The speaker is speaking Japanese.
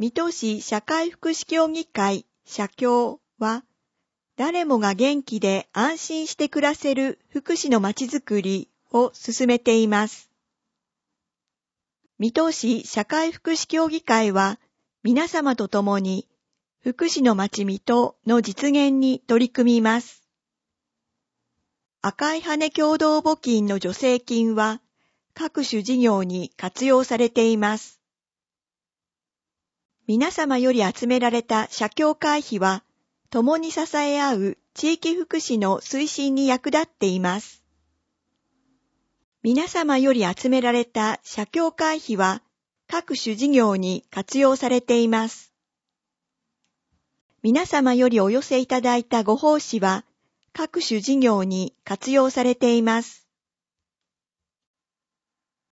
水戸市社会福祉協議会社協は、誰もが元気で安心して暮らせる福祉のまちづくりを進めています。水戸市社会福祉協議会は、皆様と共に福祉のまち水戸の実現に取り組みます。赤い羽共同募金の助成金は、各種事業に活用されています。皆様より集められた社協会費は、共に支え合う地域福祉の推進に役立っています。皆様より集められた社協会費は、各種事業に活用されています。皆様よりお寄せいただいたご奉仕は、各種事業に活用されています。